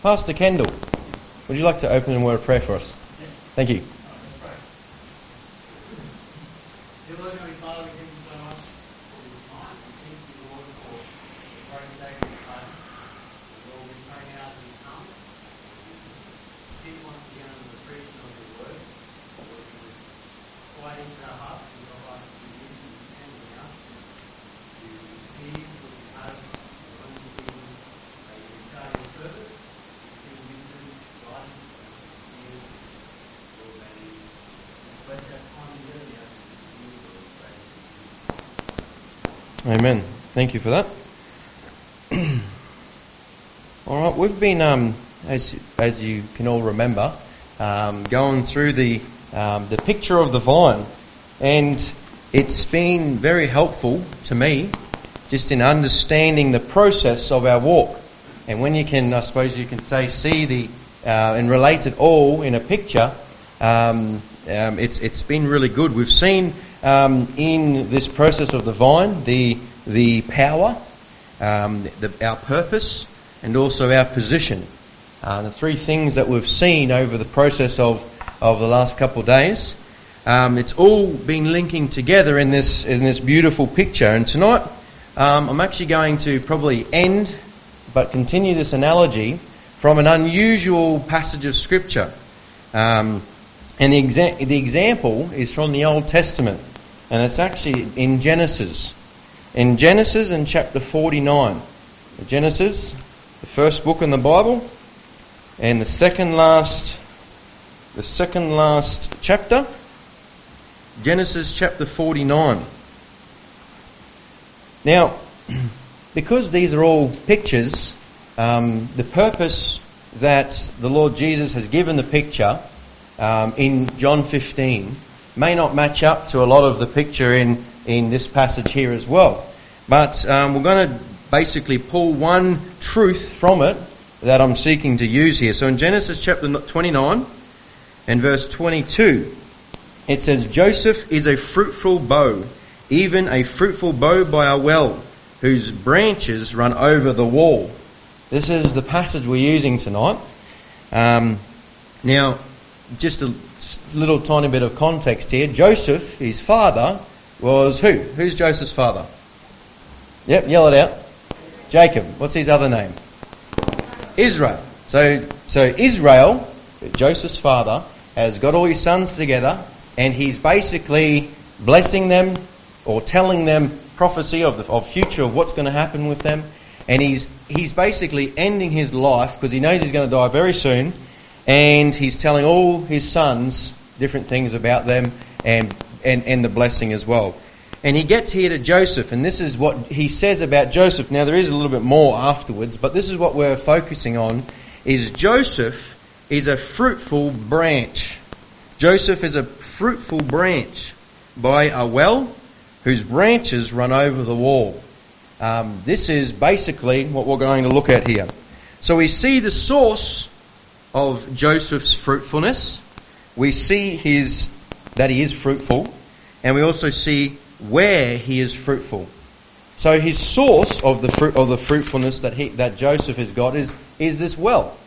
Pastor Kendall, would you like to open in a word of prayer for us? Thank you. Amen. Thank you for that. All right, we've been, as you can all remember, going through the picture of the vine, and it's been very helpful to me just in understanding the process of our walk. And when you can, I suppose you can say, see and relate it all in a picture, it's been really good. We've seen in this process of the vine the power, our purpose, and also our position. The three things that we've seen over the process of the last couple of days. It's all been linking together in this beautiful picture. And tonight, I'm actually going to probably end, but continue this analogy from an unusual passage of Scripture. And the example is from the Old Testament, and it's actually in Genesis. In Genesis, in chapter 49. Genesis, the first book in the Bible, and the second last chapter, Genesis chapter 49. Now, because these are all pictures, the purpose that the Lord Jesus has given the picture in John 15 may not match up to a lot of the picture in this passage here as well. But we're going to basically pull one truth from it that I'm seeking to use here. So in Genesis chapter 29 and verse 22, it says, Joseph is a fruitful bough, even a fruitful bough by a well, whose branches run over the wall. This is the passage we're using tonight. Now, just a little tiny bit of context here. Joseph, his father, was who? Who's Joseph's father? Yep, yell it out. Jacob. What's his other name? Israel. So Israel, Joseph's father, has got all his sons together, and he's basically blessing them or telling them prophecy of future of what's going to happen with them. And he's basically ending his life because he knows he's going to die very soon, and he's telling all his sons different things about them and the blessing as well. And he gets here to Joseph, and this is what he says about Joseph. Now, there is a little bit more afterwards, but this is what we're focusing on, is Joseph is a fruitful branch. Joseph is a fruitful branch by a well whose branches run over the wall. This is basically what we're going to look at here. So we see the source of Joseph's fruitfulness. We see that he is fruitful, and we also see where he is fruitful. So his source of the fruitfulness that Joseph has got is this well.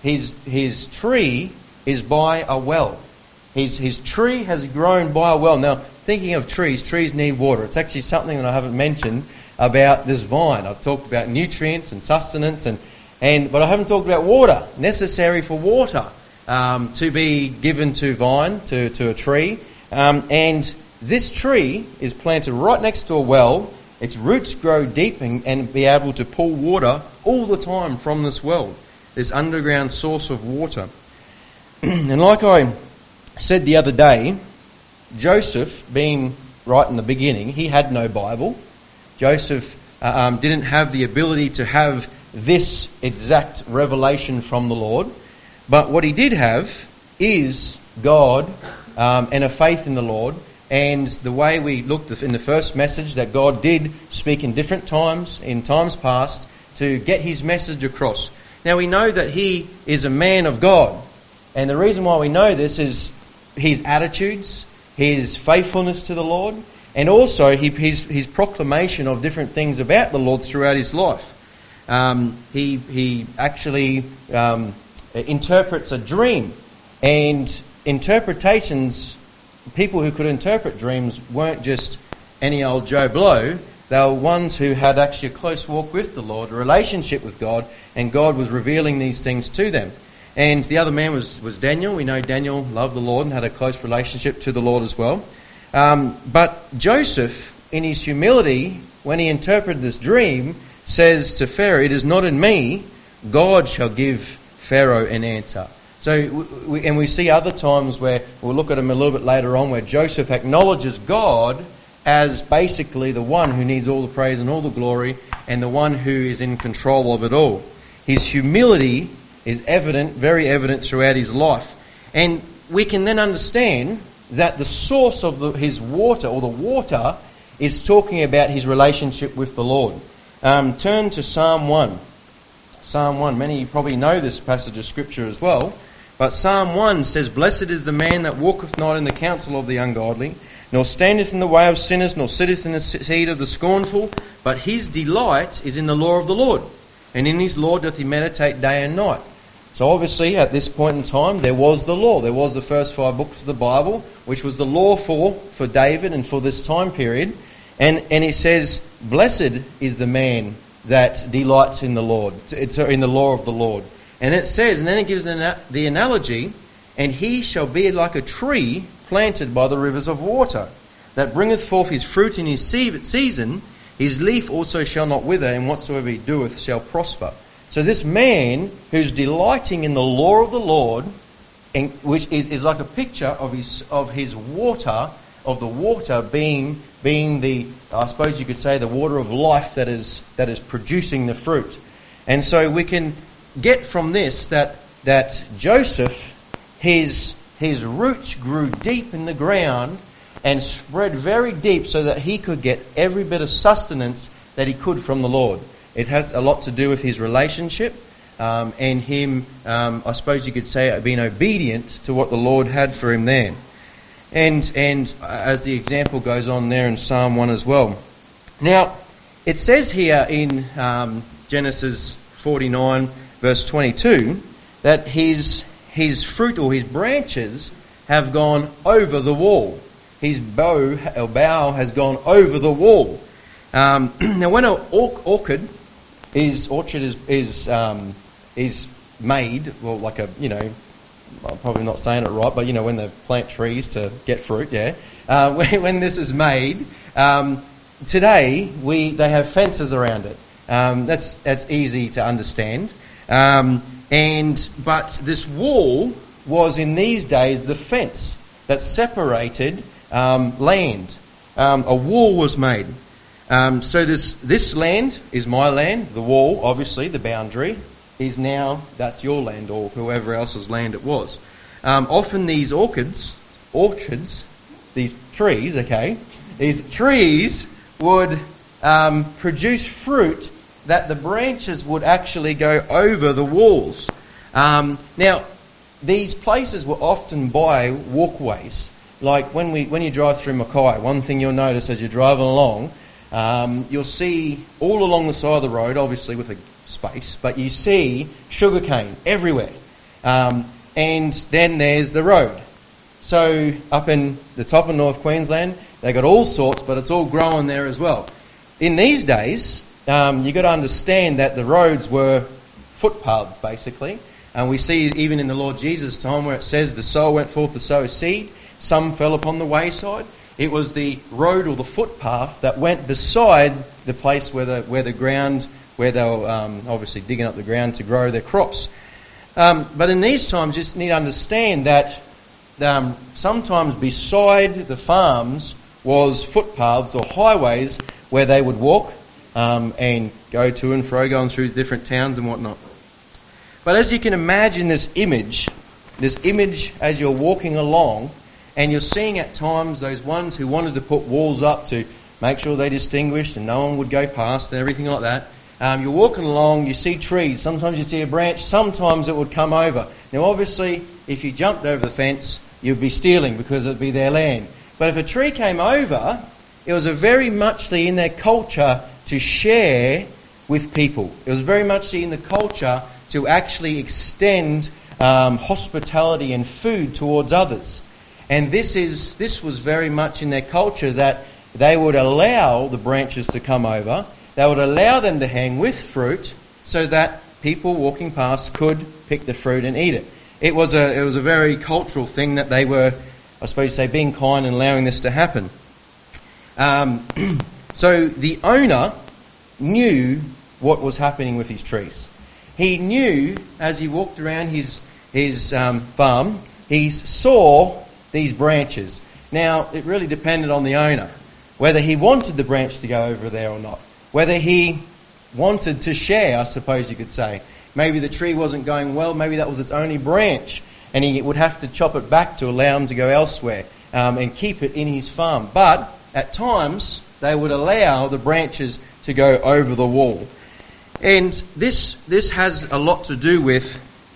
His tree is by a well. His tree has grown by a well. Now, thinking of trees need water. It's actually something that I haven't mentioned about this vine. I've talked about nutrients and sustenance, but I haven't talked about water, necessary for water to be given to vine, to a tree. And this tree is planted right next to a well. Its roots grow deep and be able to pull water all the time from this well, this underground source of water. And like I said the other day, Joseph, being right in the beginning, he had no Bible. Joseph didn't have the ability to have this exact revelation from the Lord. But what he did have is God and a faith in the Lord. And the way we looked in the first message, that God did speak in different times, in times past, to get his message across. Now we know that he is a man of God. And the reason why we know this is his attitudes, his faithfulness to the Lord, and also his proclamation of different things about the Lord throughout his life. He actually interprets a dream. And interpretations, people who could interpret dreams weren't just any old Joe Blow. They were ones who had actually a close walk with the Lord, a relationship with God, and God was revealing these things to them. And the other man was Daniel. We know Daniel loved the Lord and had a close relationship to the Lord as well. But Joseph, in his humility, when he interpreted this dream, says to Pharaoh, "It is not in me, God shall give Pharaoh an answer." So, we see other times where, we'll look at them a little bit later on, where Joseph acknowledges God as basically the one who needs all the praise and all the glory, and the one who is in control of it all. His humility is evident, very evident throughout his life. And we can then understand that the source of his water, or the water, is talking about his relationship with the Lord. Turn to Psalm 1. Psalm 1. Many of you probably know this passage of Scripture as well. But Psalm 1 says, "Blessed is the man that walketh not in the counsel of the ungodly, nor standeth in the way of sinners, nor sitteth in the seat of the scornful, but his delight is in the law of the Lord, and in his law doth he meditate day and night." So obviously at this point in time there was the law. There was the first 5 books of the Bible, which was the law for David and for this time period. And he says, "Blessed is the man that delights in the Lord," it's in the law of the Lord. And it says, and then it gives the analogy, "And he shall be like a tree planted by the rivers of water, that bringeth forth his fruit in his season, his leaf also shall not wither, and whatsoever he doeth shall prosper." So this man who's delighting in the law of the Lord, and which is like a picture of his water, of the water being the, I suppose you could say, the water of life that is producing the fruit. And so we can get from this that Joseph, his roots grew deep in the ground and spread very deep so that he could get every bit of sustenance that he could from the Lord. It has a lot to do with his relationship and him, I suppose you could say, being obedient to what the Lord had for him there. And as the example goes on there in Psalm 1 as well. Now, it says here in Genesis 49, verse 22, that his fruit or his branches have gone over the wall. His bough has gone over the wall. Now, when an orchard is made, well, like a, I'm probably not saying it right, but when they plant trees to get fruit, yeah. When this is made, today they have fences around it. That's easy to understand. But this wall was in these days the fence that separated land. A wall was made. So this land is my land. The wall, obviously, the boundary, is now, that's your land or whoever else's land it was. Often these orchards, these trees would produce fruit that the branches would actually go over the walls. Now, these places were often by walkways. Like when you drive through Mackay, one thing you'll notice as you're driving along, you'll see all along the side of the road, obviously with a space, but you see sugarcane everywhere. And then there's the road. So up in the top of North Queensland, they got all sorts, but it's all growing there as well. In these days, you got to understand that the roads were footpaths, basically. And we see even in the Lord Jesus' time where it says the sower went forth to sow seed, some fell upon the wayside. It was the road or the footpath that went beside the place where the ground, where they were obviously digging up the ground to grow their crops. But in these times, you just need to understand that sometimes beside the farms was footpaths or highways where they would walk and go to and fro, going through different towns and whatnot. But as you can imagine this image as you're walking along, and you're seeing at times those ones who wanted to put walls up to make sure they distinguished and no one would go past and everything like that. You're walking along, you see trees, sometimes you see a branch, sometimes it would come over. Now obviously, if you jumped over the fence, you'd be stealing because it'd be their land. But if a tree came over, it was very muchly in their culture to share with people. It was very much in the culture to actually extend hospitality and food towards others. And this was very much in their culture, that they would allow the branches to come over. They would allow them to hang with fruit so that people walking past could pick the fruit and eat it. It was a very cultural thing that they were, I suppose, being kind and allowing this to happen. So the owner knew what was happening with his trees. He knew as he walked around his farm, he saw these branches. Now, it really depended on the owner, whether he wanted the branch to go over there or not. Whether he wanted to share, I suppose you could say. Maybe the tree wasn't going well, maybe that was its only branch, and he would have to chop it back to allow him to go elsewhere and keep it in his farm. But at times, they would allow the branches to go over the wall. And this has a lot to do with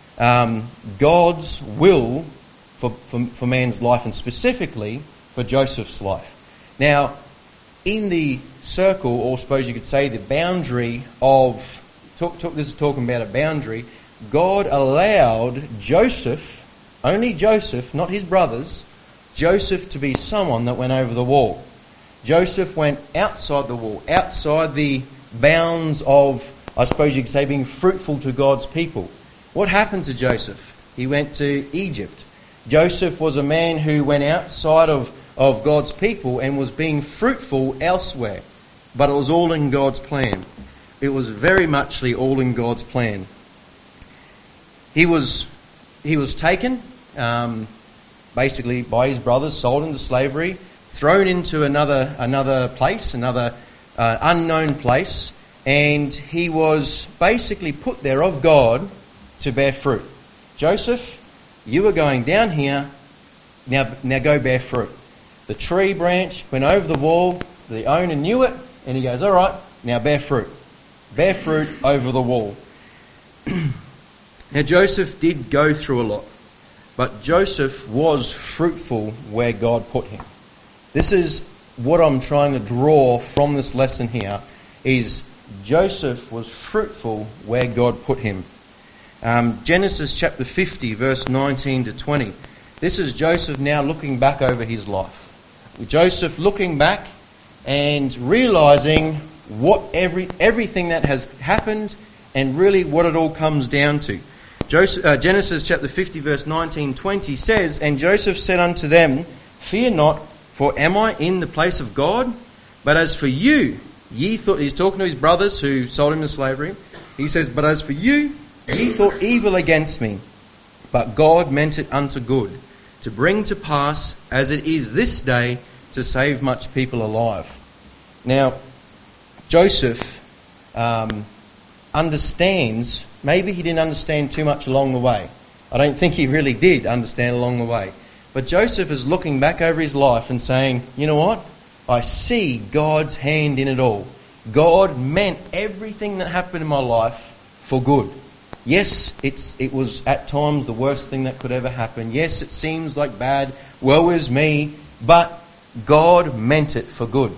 God's will for man's life, and specifically for Joseph's life. Now, in the circle, or suppose you could say the boundary of, this is talking about a boundary, God allowed Joseph, only Joseph, not his brothers, Joseph to be someone that went over the wall. Joseph went outside the wall, outside the bounds of, I suppose you could say, being fruitful to God's people. What happened to Joseph? He went to Egypt. Joseph was a man who went outside of God's people and was being fruitful elsewhere. But it was all in God's plan. It was very muchly all in God's plan. He was taken, basically by his brothers, sold into slavery, thrown into another place, another unknown place, and he was basically put there of God to bear fruit. Joseph, you are going down here, now go bear fruit. The tree branch went over the wall, the owner knew it, and he goes, all right, now bear fruit. Bear fruit over the wall. Now Joseph did go through a lot, but Joseph was fruitful where God put him. This is what I'm trying to draw from this lesson here, is Joseph was fruitful where God put him. Genesis chapter 50, verse 19 to 20. This is Joseph now looking back over his life. Joseph looking back and realising what everything that has happened and really what it all comes down to. Genesis chapter 50, verse 19-20 says, "And Joseph said unto them, Fear not, for am I in the place of God? But as for you, ye thought," he's talking to his brothers who sold him to slavery. He says, "But as for you, ye thought evil against me, but God meant it unto good, to bring to pass, as it is this day, to save much people alive." Now, Joseph understands, maybe he didn't understand too much along the way. I don't think he really did understand along the way. But Joseph is looking back over his life and saying, you know what? I see God's hand in it all. God meant everything that happened in my life for good. Yes, it was at times the worst thing that could ever happen. Yes, it seems like bad. Woe is me. But God meant it for good.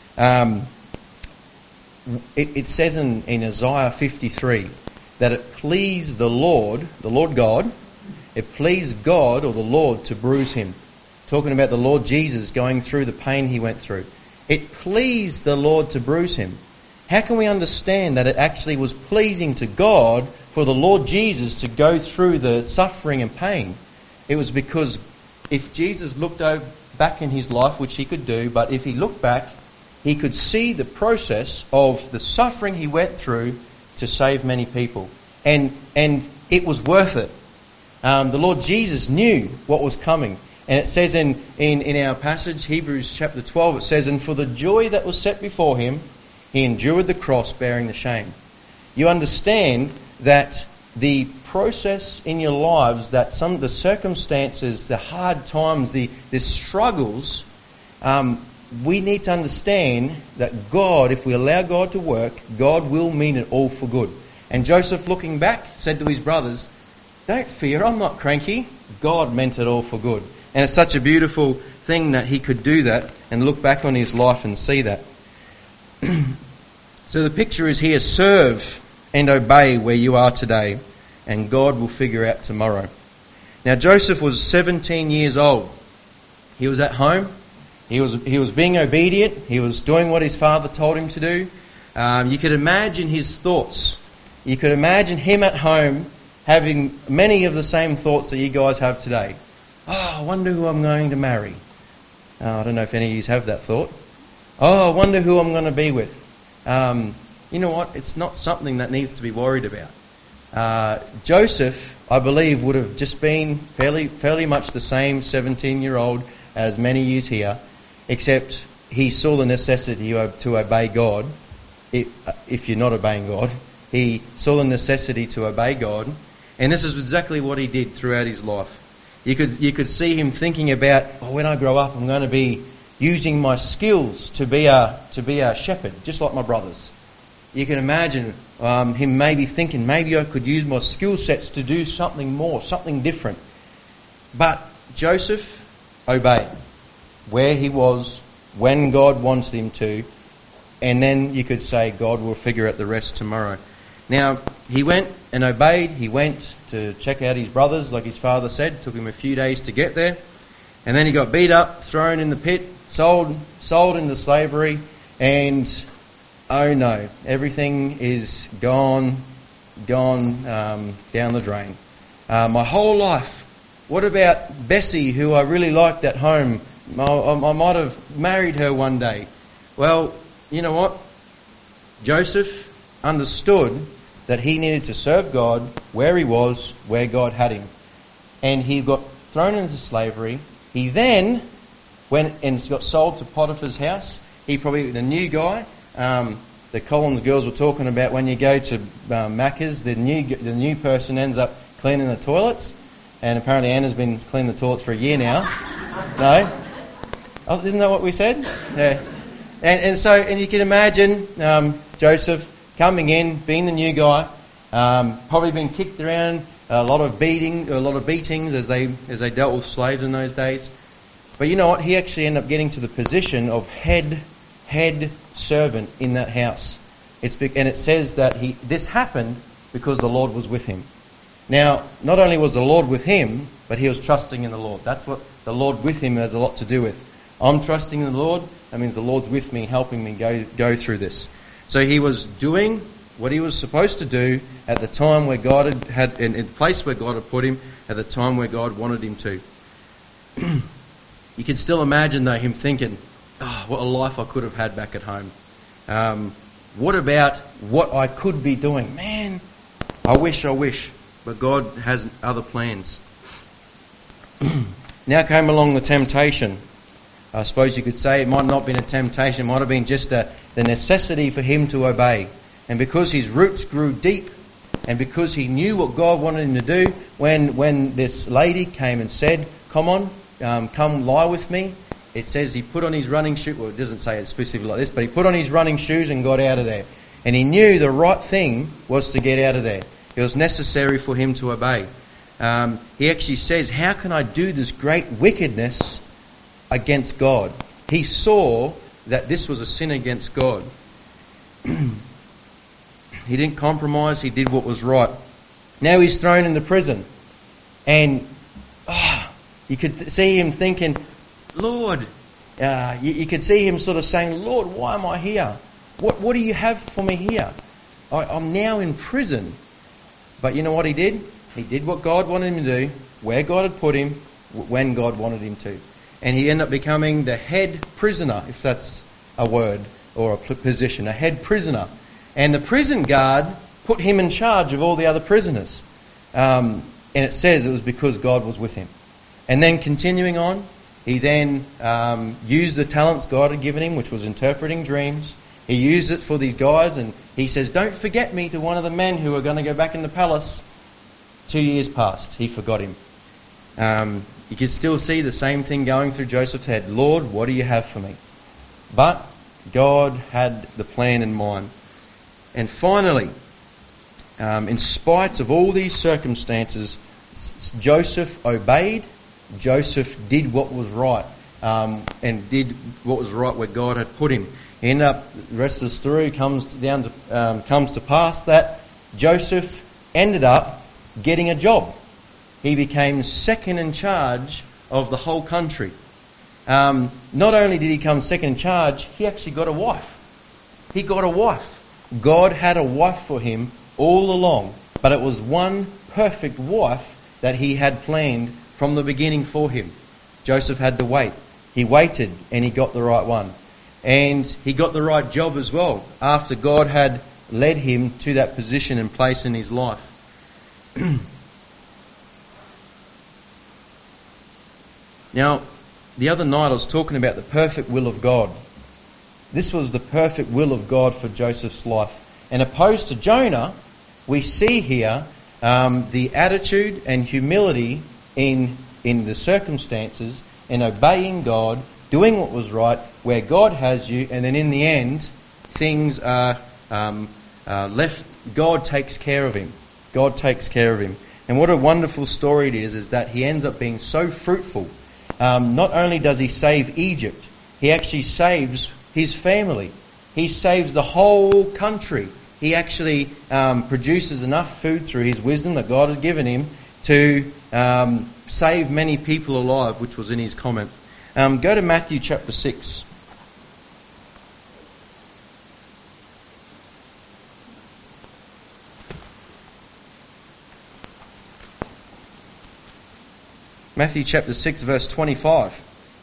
It says in Isaiah 53 that it pleased the Lord God, it pleased God or the Lord to bruise him. Talking about the Lord Jesus going through the pain he went through. It pleased the Lord to bruise him. How can we understand that it actually was pleasing to God for the Lord Jesus to go through the suffering and pain? It was because if Jesus looked back in his life, which he could do, but if he looked back, he could see the process of the suffering he went through to save many people. And it was worth it. The Lord Jesus knew what was coming. And it says in our passage, Hebrews chapter 12, it says, "And for the joy that was set before him, he endured the cross, bearing the shame." You understand that the process in your lives, that some of the circumstances, the hard times, the struggles, we need to understand that God, if we allow God to work, God will mean it all for good. And Joseph, looking back, said to his brothers, "Don't fear, I'm not cranky. God meant it all for good." And it's such a beautiful thing that he could do that and look back on his life and see that. So the picture is here, serve and obey where you are today, and God will figure out tomorrow. Now Joseph was 17 years old. He was at home. He was being obedient. He was doing what his father told him to do. You could imagine his thoughts. You could imagine him at home having many of the same thoughts that you guys have today. Oh, I wonder who I'm going to marry. I don't know if any of you have that thought. Oh, I wonder who I'm going to be with. You know what? It's not something that needs to be worried about. Joseph, I believe, would have just been fairly much the same 17-year-old as many years here, except he saw the necessity to obey God. If you're not obeying God, he saw the necessity to obey God, and this is exactly what he did throughout his life. You could see him thinking about, when I grow up, I'm going to be using my skills to be a shepherd, just like my brothers. You can imagine him maybe thinking, maybe I could use my skill sets to do something more, something different. But Joseph obeyed where he was, when God wanted him to, and then you could say God will figure out the rest tomorrow. Now, he went and obeyed. He went to check out his brothers, like his father said. It took him a few days to get there. And then he got beat up, thrown in the pit, sold into slavery, and oh no, everything is gone down the drain. My whole life. What about Bessie, who I really liked at home? I might have married her one day. Well, you know what? Joseph understood that he needed to serve God where he was, where God had him. And he got thrown into slavery. He then went and got sold to Potiphar's house. He probably, the new guy, the Collins girls were talking about when you go to Macca's, the new person ends up cleaning the toilets. And apparently Anna's been cleaning the toilets for a year now. No? Oh, isn't that what we said? Yeah. And you can imagine Joseph coming in, being the new guy, probably been kicked around, a lot of beatings as they dealt with slaves in those days. But you know what? He actually ended up getting to the position of head servant in that house. And it says that this happened because the Lord was with him. Now, not only was the Lord with him, but he was trusting in the Lord. That's what the Lord with him has a lot to do with. I'm trusting in the Lord. That means the Lord's with me, helping me go through this. So he was doing what he was supposed to do at the time where God had in the place where God had put him, at the time where God wanted him to. You can still imagine, though, him thinking, what a life I could have had back at home. What about what I could be doing? Man, I wish. But God has other plans. Now came along the temptation. I suppose you could say it might not have been a temptation. It might have been just the necessity for him to obey. And because his roots grew deep, and because he knew what God wanted him to do, when this lady came and said, come on, come lie with me, it says he put on his running shoes. Well, it doesn't say it specifically like this, but he put on his running shoes and got out of there. And he knew the right thing was to get out of there. It was necessary for him to obey. He actually says, how can I do this great wickedness against God? He saw that this was a sin against God. He didn't compromise. He did what was right. Now he's thrown into prison. And you could see him thinking, Lord, you could see him sort of saying, Lord, why am I here? What do you have for me here? I'm now in prison. But you know what he did? He did what God wanted him to do, where God had put him, when God wanted him to. And he ended up becoming the head prisoner, if that's a word or a position, a head prisoner. And the prison guard put him in charge of all the other prisoners. And it says it was because God was with him. And then continuing on, he then used the talents God had given him, which was interpreting dreams. He used it for these guys, and he says, don't forget me to one of the men who are going to go back in the palace. 2 years passed. He forgot him. You can still see the same thing going through Joseph's head. Lord, what do you have for me? But God had the plan in mind. And finally, in spite of all these circumstances, Joseph obeyed. Joseph did what was right, and did what was right where God had put him. The rest of the story comes to pass that Joseph ended up getting a job. He became second in charge of the whole country. Not only did he become second in charge, he actually got a wife. He got a wife. God had a wife for him all along, but it was one perfect wife that he had planned from the beginning for him. Joseph had to wait. He waited and he got the right one. And he got the right job as well after God had led him to that position and place in his life. Now, the other night I was talking about the perfect will of God. This was the perfect will of God for Joseph's life. And opposed to Jonah, we see here the attitude and humility in the circumstances and obeying God, doing what was right, where God has you, and then in the end, things are left. God takes care of him. God takes care of him. And what a wonderful story it is that he ends up being so fruitful. Not only does he save Egypt, he actually saves his family. He saves the whole country. He actually produces enough food through his wisdom that God has given him to save many people alive, which was in his comment. Go to Matthew chapter 6. Matthew chapter 6 verse 25.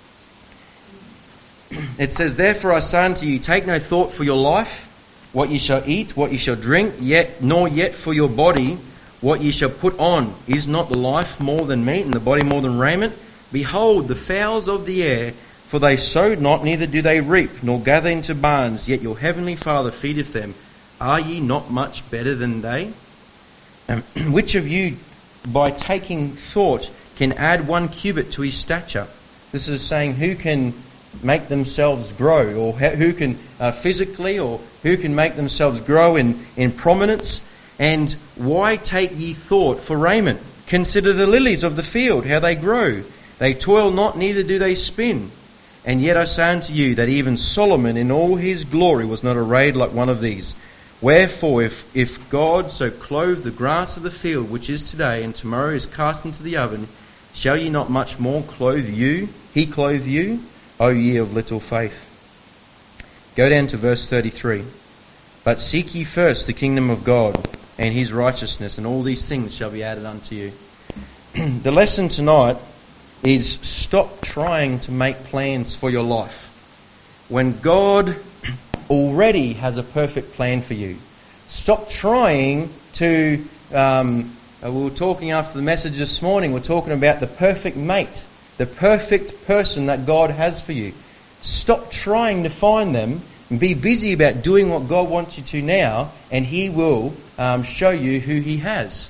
It says, "Therefore I say unto you, take no thought for your life, what ye shall eat, what ye shall drink, nor yet for your body, what ye shall put on. Is not the life more than meat, and the body more than raiment? Behold the fowls of the air, for they sow not, neither do they reap, nor gather into barns, yet your heavenly Father feedeth them. Are ye not much better than they? And which of you, by taking thought, can add 1 cubit to his stature?" This is saying who can make themselves grow, or who can physically, or who can make themselves grow in prominence. "And why take ye thought for raiment? Consider the lilies of the field, how they grow. They toil not, neither do they spin. And yet I say unto you that even Solomon in all his glory was not arrayed like one of these. Wherefore, if God so clothe the grass of the field, which is today, and tomorrow is cast into the oven, shall ye not much more clothe you? He clothe you, O ye of little faith." Go down to verse 33. "But seek ye first the kingdom of God and his righteousness, and all these things shall be added unto you." The lesson tonight is stop trying to make plans for your life when God already has a perfect plan for you. Stop trying to... we were talking after the message this morning, we're talking about the perfect mate, the perfect person that God has for you. Stop trying to find them and be busy about doing what God wants you to now, and he will show you who he has.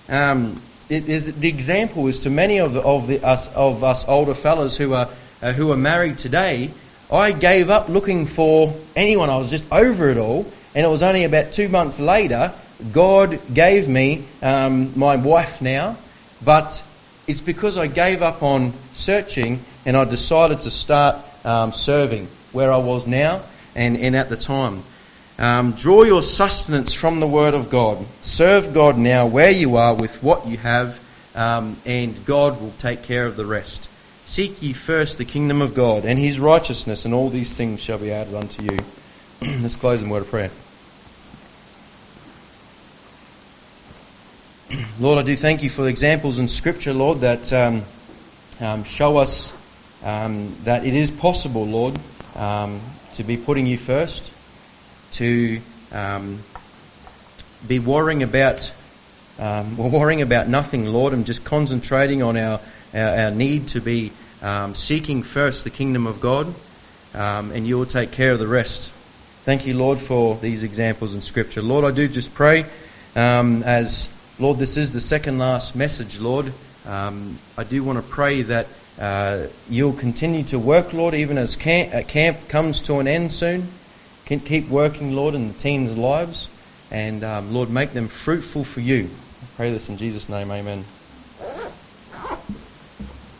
The example is to many of us older fellas who are married today. I gave up looking for anyone. I was just over it all, and it was only about 2 months later God gave me my wife now. But it's because I gave up on searching and I decided to start serving where I was now and at the time. Draw your sustenance from the Word of God. Serve God now where you are with what you have, and God will take care of the rest. Seek ye first the kingdom of God and his righteousness, and all these things shall be added unto you. Let's close in a word of prayer. Lord, I do thank you for the examples in Scripture, Lord, that show us that it is possible, Lord, to be putting you first, to be worrying about nothing, Lord, and just concentrating on our need to be seeking first the kingdom of God, and you will take care of the rest. Thank you, Lord, for these examples in Scripture. Lord, I do just pray, as, Lord, this is the second last message, Lord, I do want to pray that you'll continue to work, Lord, even as camp comes to an end soon. Keep working, Lord, in the teens' lives, and Lord, make them fruitful for you. I pray this in Jesus' name, amen.